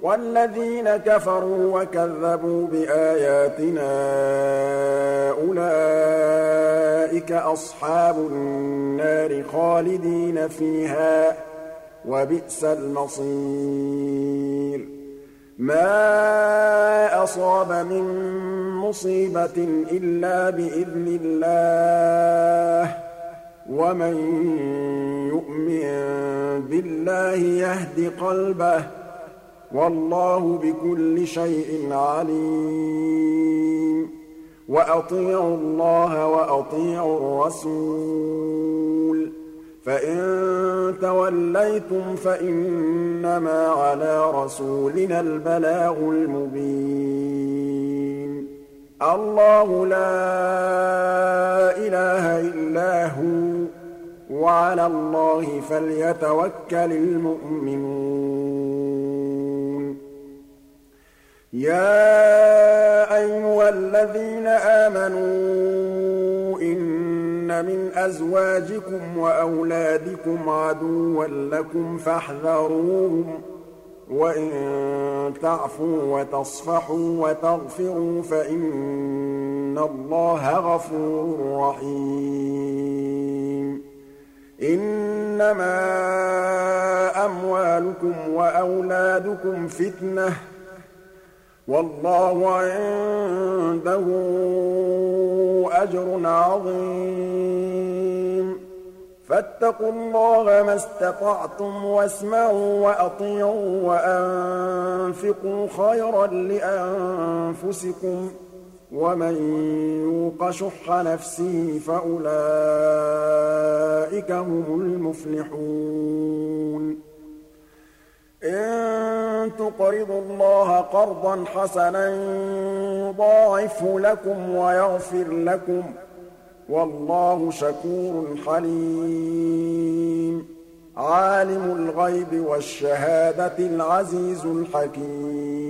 وَالَّذِينَ كَفَرُوا وَكَذَّبُوا بِآيَاتِنَا أُولَٰئِكَ أَصْحَابُ النَّارِ خَالِدِينَ فِيهَا ۖ وَبِئْسَ الْمَصِيرُ مَا أَصَابَ مِن مُّصِيبَةٍ إِلَّا بِإِذْنِ اللَّهِ ۗ وَمَن يُؤْمِن بِاللَّهِ يَهْدِ قَلْبَهُ ۚ وَاللَّهُ بِكُلِّ شَيْءٍ عَلِيمٌ وَأَطِيعُوا اللَّهَ وَأَطِيعُوا الرَّسُولَ ۚ فَإِن تَوَلَّيْتُمْ فَإِنَّمَا عَلَىٰ رَسُولِنَا الْبَلَاغُ الْمُبِينُ اللَّهُ لَا إِلَٰهَ إِلَّا هُوَ ۚ وَعَلَى اللَّهِ فَلْيَتَوَكَّلِ الْمُؤْمِنُونَ يَا أَيُّهَا الَّذِينَ آمَنُوا إِنَّ مِنْ أَزْوَاجِكُمْ وَأَوْلَادِكُمْ عَدُوًّا لَّكُمْ فَاحْذَرُوهُمْ ۚ وَإِن تَعْفُوا وَتَصْفَحُوا وَتَغْفِرُوا فَإِنَّ اللَّهَ غَفُورٌ رَّحِيمٌ إِنَّمَا أَمْوَالُكُمْ وَأَوْلَادُكُمْ فِتْنَةٌ ۚ وَاللَّهُ عِندَهُ أَجْرٌ عَظِيمٌ فَاتَّقُوا اللَّهَ مَا اسْتَطَعْتُمْ وَاسْمَعُوا وَأَطِيعُوا وَأَنفِقُوا خَيْرًا لِّأَنفُسِكُمْ ۗ وَمَن يُوقَ شُحَّ نَفْسِهِ فَأُولَٰئِكَ هُمُ الْمُفْلِحُونَ إِن تُقْرِضُوا اللَّهَ قَرْضًا حَسَنًا يُضَاعِفْهُ لَكُمْ وَيَغْفِرْ لَكُمْ ۚ وَاللَّهُ شَكُورٌ حَلِيمٌ عَالِمُ الْغَيْبِ وَالشَّهَادَةِ الْعَزِيزُ الْحَكِيمُ